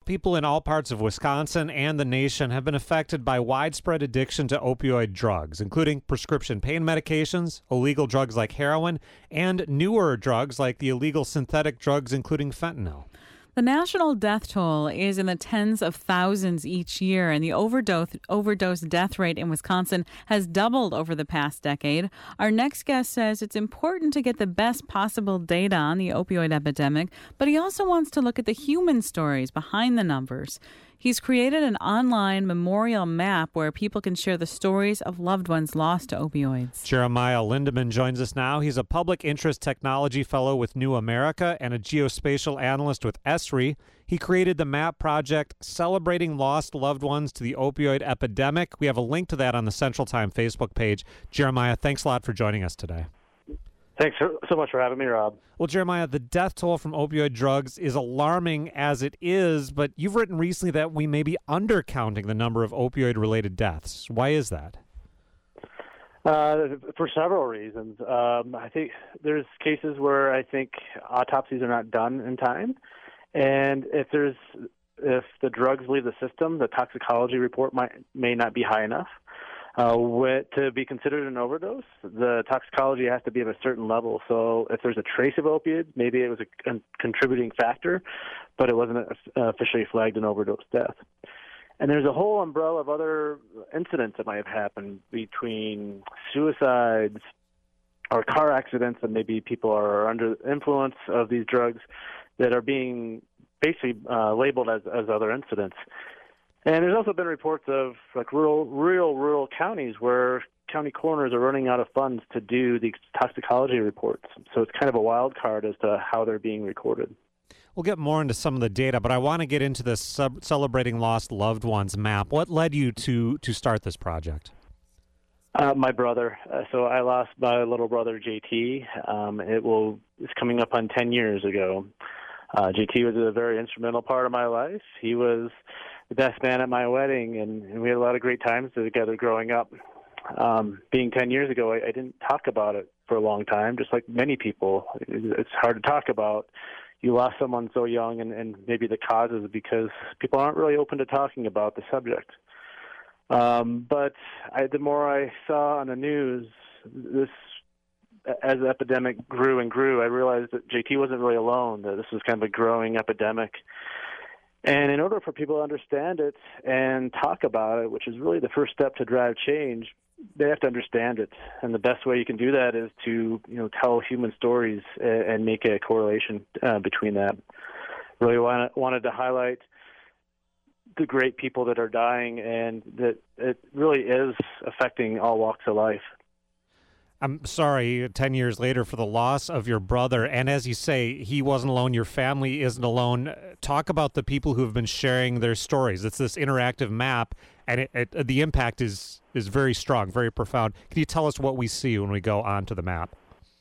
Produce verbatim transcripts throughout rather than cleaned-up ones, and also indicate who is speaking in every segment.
Speaker 1: people in all parts of Wisconsin and the nation have been affected by widespread addiction to opioid drugs, including prescription pain medications, illegal drugs like heroin, and newer drugs like the illegal synthetic drugs, including fentanyl.
Speaker 2: The national death toll is in the tens of thousands each year, and the overdose overdose death rate in Wisconsin has doubled over the past decade. Our next guest says it's important to get the best possible data on the opioid epidemic, but he also wants to look at the human stories behind the numbers. He's created an online memorial map where people can share the stories of loved ones lost to opioids.
Speaker 1: Jeremiah Lindeman joins us now. He's a public interest technology fellow with New America and a geospatial analyst with ESRI. He created the map project Celebrating Lost Loved Ones to the Opioid Epidemic. We have a link to that on the Central Time Facebook page. Jeremiah, thanks a lot for joining us today.
Speaker 3: Thanks so much for having me, Rob.
Speaker 1: Well, Jeremiah, the death toll from opioid drugs is alarming as it is, but you've written recently that we may be undercounting the number of opioid-related deaths. Why is that?
Speaker 3: Uh, for several reasons. Um, I think there's cases where I think autopsies are not done in time, and if there's if the drugs leave the system, the toxicology report might may not be high enough. Uh, with, to be considered an overdose, the toxicology has to be of a certain level. So if there's a trace of opioids, maybe it was a con- contributing factor, but it wasn't uh, officially flagged an overdose death. And there's a whole umbrella of other incidents that might have happened between suicides or car accidents, and maybe people are under the influence of these drugs that are being basically uh, labeled as, as other incidents. And there's also been reports of like rural, real rural counties where county coroners are running out of funds to do these toxicology reports. So it's kind of a wild card as to how they're being recorded.
Speaker 1: We'll get more into some of the data, but I want to get into this sub- Celebrating Lost Loved Ones map. What led you to, to start this project?
Speaker 3: Uh, my brother. Uh, so I lost my little brother, J T. Um, it will it's coming up on ten years ago. Uh, J T was a very instrumental part of my life. He was the best man at my wedding, and, and we had a lot of great times together growing up. Um, being ten years ago, I, I didn't talk about it for a long time, just like many people. It, it's hard to talk about. You lost someone so young, and, and maybe the cause is because people aren't really open to talking about the subject. Um, but I, the more I saw on the news, this as the epidemic grew and grew, I realized that J T wasn't really alone, that this was kind of a growing epidemic. And in order for people to understand it and talk about it, which is really the first step to drive change, they have to understand it. And the best way you can do that is to, you know, tell human stories and make a correlation uh, between that. Really wanted, wanted to highlight the great people that are dying, and that it really is affecting all walks of life.
Speaker 1: I'm sorry, ten years later, for the loss of your brother. And as you say, he wasn't alone. Your family isn't alone. Talk about the people who have been sharing their stories. It's this interactive map, and it, it, the impact is, is very strong, very profound. Can you tell us what we see when we go onto the map?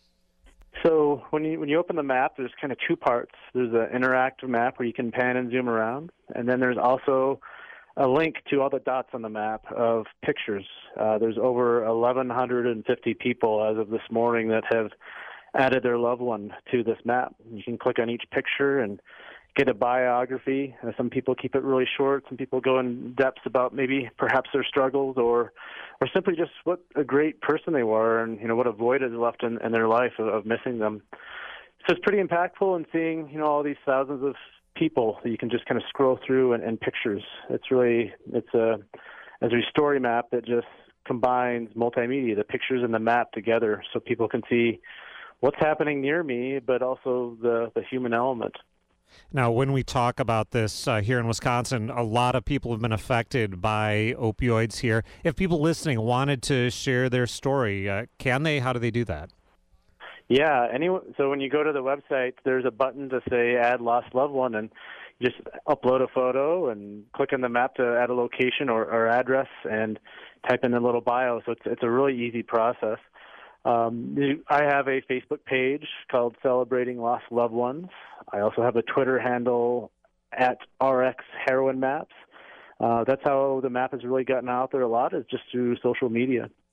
Speaker 3: So when you when you open the map, there's kind of two parts. There's an interactive map where you can pan and zoom around, and then there's also a link to all the dots on the map of pictures. Uh, there's over eleven fifty people as of this morning that have added their loved one to this map. You can click on each picture and get a biography. Uh, some people keep it really short. Some people go in depth about maybe perhaps their struggles, or or simply just what a great person they were, and you know what a void is left in, in their life of, of missing them. So it's pretty impactful in seeing you know all these thousands of people that you can just kind of scroll through and, and pictures. It's really it's a as a story map that just combines multimedia, the pictures and the map together, so people can see what's happening near me, but also the the human element.
Speaker 1: Now, when we talk about this uh, here in Wisconsin, a lot of people have been affected by opioids here. If people listening wanted to share their story, uh, can they? How do they do that?
Speaker 3: Yeah, anyone. So when you go to the website, there's a button to say add lost loved one, and you just upload a photo and click on the map to add a location or, or address and type in a little bio. So it's it's a really easy process. Um, I have a Facebook page called Celebrating Lost Loved Ones. I also have a Twitter handle at R X Heroin Maps. Uh, that's how the map has really gotten out there a lot, is just through social media.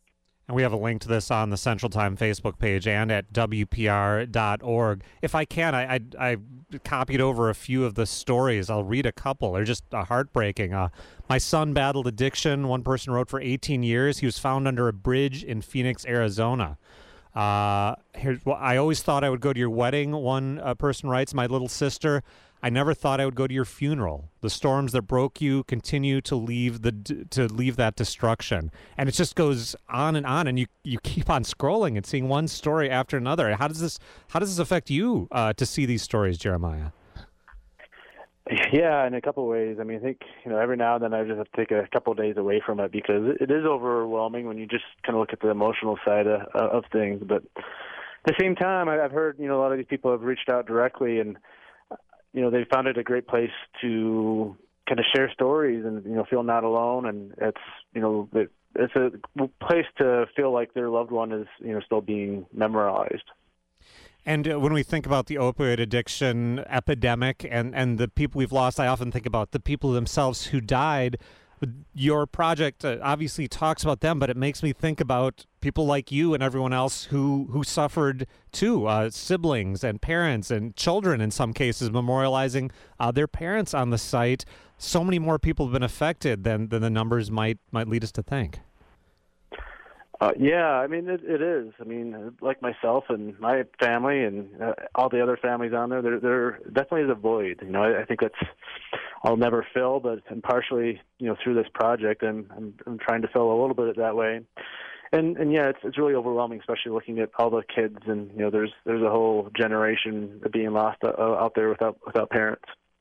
Speaker 1: And we have a link to this on the Central Time Facebook page and at W P R dot org. If I can, I, I, I copied over a few of the stories. I'll read a couple. They're just uh, heartbreaking. Uh, my son battled addiction. One person wrote for eighteen years. He was found under a bridge in Phoenix, Arizona. Uh, here's, well, I always thought I would go to your wedding. One uh, person writes, my little sister, I never thought I would go to your funeral. The storms that broke you continue to leave the to leave that destruction, and it just goes on and on. And you, you keep on scrolling and seeing one story after another. How does this how does this affect you uh, to see these stories, Jeremiah?
Speaker 3: Yeah, in a couple of ways. I mean, I think you know every now and then I just have to take a couple of days away from it because it is overwhelming when you just kind of look at the emotional side of, of things. But at the same time, I've heard you know a lot of these people have reached out directly and. You know, they found it a great place to kind of share stories and, you know, feel not alone. And it's, you know, it, it's a place to feel like their loved one is, you know, still being memorized.
Speaker 1: And uh, when we think about the opioid addiction epidemic and, and the people we've lost, I often think about the people themselves who died. Your project uh, obviously talks about them, but it makes me think about people like you and everyone else who, who suffered too, uh, siblings and parents and children in some cases, memorializing uh, their parents on the site. So many more people have been affected than, than the numbers might might lead us to think.
Speaker 3: Uh, yeah, I mean, it, it is. I mean, like myself and my family and uh, all the other families on there, there, there definitely is a void. You know, I, I think that's I'll never fill, but and partially, you know, through this project, I'm, I'm I'm trying to fill a little bit that way. And and yeah, it's it's really overwhelming, especially looking at all the kids and you know, there's there's a whole generation being lost uh, out there without without parents.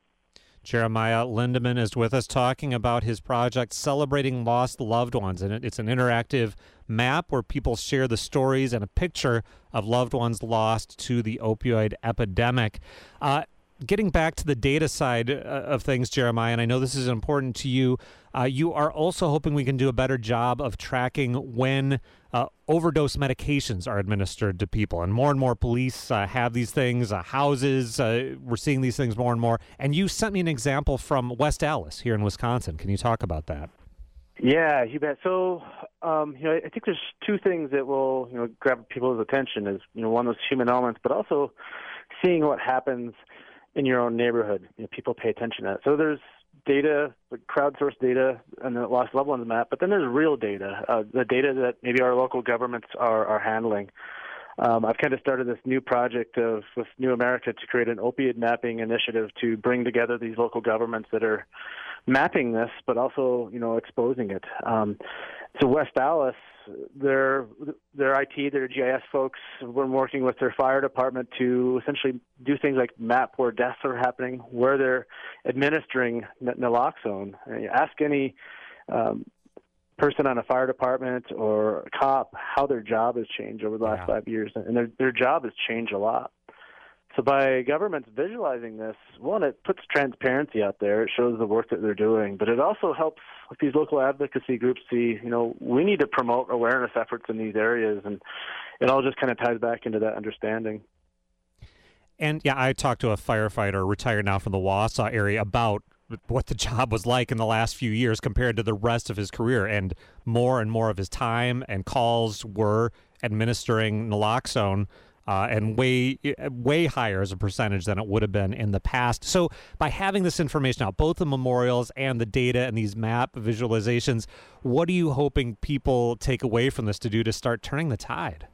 Speaker 1: Jeremiah Lindeman is with us talking about his project Celebrating Lost Loved Ones. And it's an interactive map where people share the stories and a picture of loved ones lost to the opioid epidemic. Uh, getting back to the data side uh, of things, Jeremiah, and I know this is important to you, uh, you are also hoping we can do a better job of tracking when uh, overdose medications are administered to people. And more and more police uh, have these things, uh, houses, uh, we're seeing these things more and more. And you sent me an example from West Allis here in Wisconsin. Can you talk about that?
Speaker 3: Yeah, you bet. So, um, you know, I think there's two things that will, you know, grab people's attention. Is you know, one was human elements, but also seeing what happens in your own neighborhood. You know, people pay attention to that. So there's data, like crowdsourced data, and the lost loved ones map. But then there's real data, uh, the data that maybe our local governments are are handling. Um, I've kind of started this new project of with New America to create an opiate mapping initiative to bring together these local governments that are mapping this, but also, you know, exposing it. Um, so West Allis, their their I T, their G I S folks, were working with their fire department to essentially do things like map where deaths are happening, where they're administering naloxone. Ask any um, person on a fire department or a cop how their job has changed over the last yeah. five years, and their their job has changed a lot. So by governments visualizing this, one, it puts transparency out there. It shows the work that they're doing, but it also helps like these local advocacy groups see, you know, we need to promote awareness efforts in these areas, and it all just kind of ties back into that understanding.
Speaker 1: And yeah, I talked to a firefighter retired now from the Wausau area about what the job was like in the last few years compared to the rest of his career, and more and more of his time and calls were administering naloxone. Uh, and way, way higher as a percentage than it would have been in the past. So by having this information out, both the memorials and the data and these map visualizations, what are you hoping people take away from this to do to start turning the tide?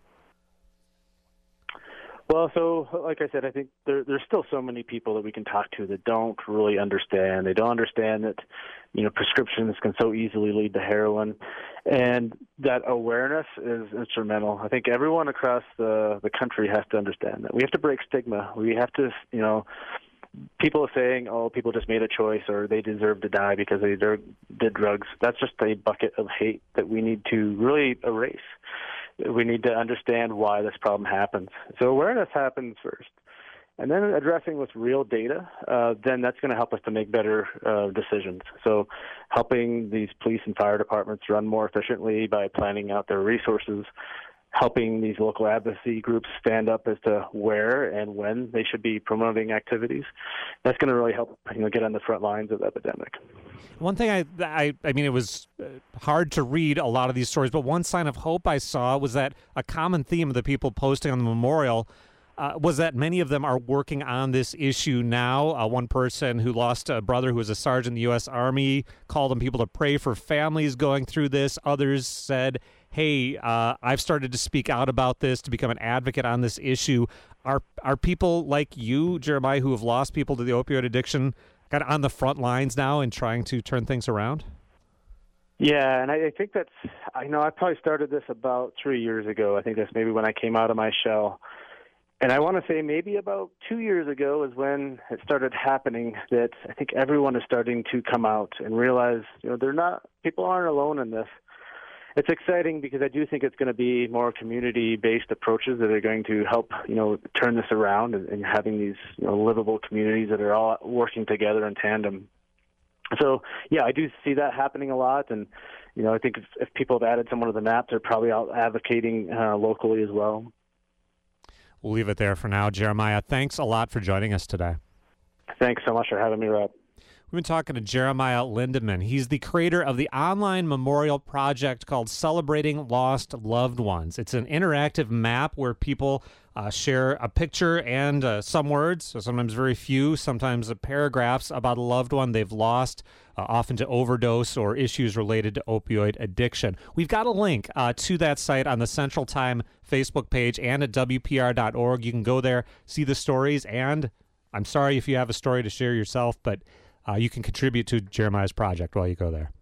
Speaker 3: Well, so like I said, I think there, there's still so many people that we can talk to that don't really understand. They don't understand that, you know, prescriptions can so easily lead to heroin, and that awareness is instrumental. I think everyone across the, the country has to understand that. We have to break stigma. We have to, you know, people are saying, oh, people just made a choice or they deserve to die because they did drugs. That's just a bucket of hate that we need to really erase. We need to understand why this problem happens. So awareness happens first. And then addressing with real data, uh, then that's going to help us to make better uh, decisions. So helping these police and fire departments run more efficiently by planning out their resources, helping these local advocacy groups stand up as to where and when they should be promoting activities. That's going to really help, you know, get on the front lines of the epidemic.
Speaker 1: One thing I, I, I mean, it was hard to read a lot of these stories, but one sign of hope I saw was that a common theme of the people posting on the memorial uh, was that many of them are working on this issue now. Uh, one person who lost a brother who was a sergeant in the U S Army called on people to pray for families going through this. Others said, hey, uh, I've started to speak out about this, to become an advocate on this issue. Are, are people like you, Jeremiah, who have lost people to the opioid addiction, kind of on the front lines now and trying to turn things around?
Speaker 3: Yeah, and I, I think that's, I know I probably started this about three years ago. I think that's maybe when I came out of my shell. And I want to say maybe about two years ago is when it started happening, that I think everyone is starting to come out and realize, you know, they're not, people aren't alone in this. It's exciting because I do think it's going to be more community-based approaches that are going to help, you know, turn this around, and, and having these, you know, livable communities that are all working together in tandem. So, yeah, I do see that happening a lot, and, you know, I think if, if people have added someone to the map, they're probably out advocating uh, locally as well.
Speaker 1: We'll leave it there for now. Jeremiah, thanks a lot for joining us today.
Speaker 3: Thanks so much for having me, Rob.
Speaker 1: We've been talking to Jeremiah Lindeman. He's the creator of the online memorial project called Celebrating Lost Loved Ones. It's an interactive map where people uh, share a picture and uh, some words, so sometimes very few, sometimes uh, paragraphs about a loved one they've lost, uh, often to overdose or issues related to opioid addiction. We've got a link uh, to that site on the Central Time Facebook page and at W P R dot org. You can go there, see the stories, and I'm sorry if you have a story to share yourself, but Uh, you can contribute to Jeremiah's project while you go there.